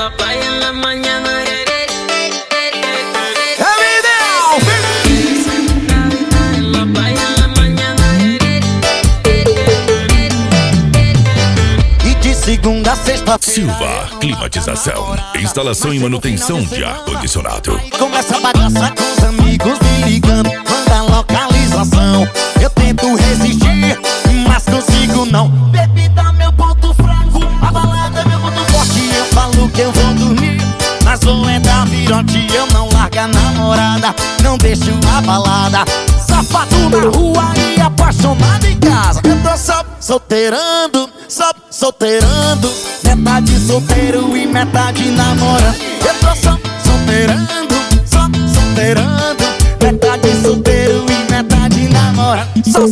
Segunda a sexta. Silva Climatização, instalação e manutenção de ar-condicionado. Começa a bagaça com os amigos me ligando, manda localização. Eu tento resistir, mas consigo não. Bebida meu ponto fraco, a balada é meu ponto forte. Eu falo que eu vou dormir, mas vou entrar virote. Eu não largo a namorada, não deixo a balada. Safado na rua e apaixonado em casa. Eu tô só solteirando, solteirando. Metade solteiro e metade namorando. Eu tô só solteirando, solteirando. Metade solteiro e metade namorando. Só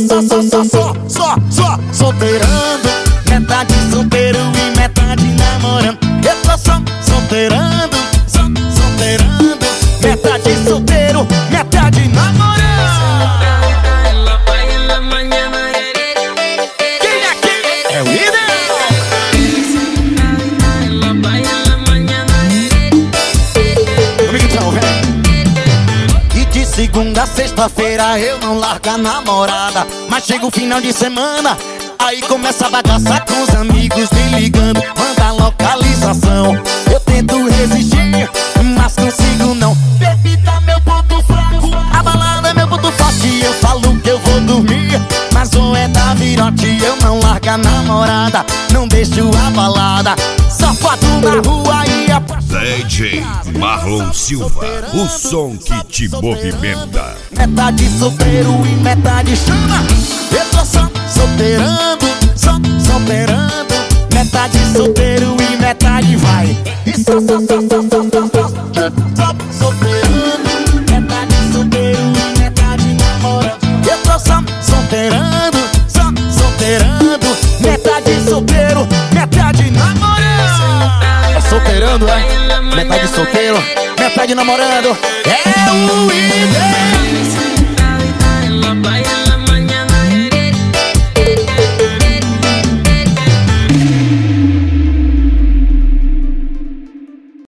solteirando. Metade solteiro e metade namorando. Eu tô só solteirando, solteirando. Metade solteiro, metade namorando. Segunda a sexta-feira eu não largo a namorada, mas chega o final de semana, aí começa a bagaça com os amigos me ligando, manda localização. Eu tento resistir, mas consigo não. Bebida meu ponto fraco, a balada é meu ponto forte. Eu falo que eu vou dormir, mas vou é dar virote. Eu não largo a namorada, não deixo a balada. Safado na rua e DJ Marlon Silva, o som que te movimenta. Metade solteiro e metade chama. Eu tô só solteirando, solteirando. Metade solteiro e metade vai. E só solteirando. Metade solteiro e metade namorando. Eu tô só solteirando, solteirando. Metade solteiro, metade namorando. É solteirando, é? Metade solteiro, metade namorando. É o ideal.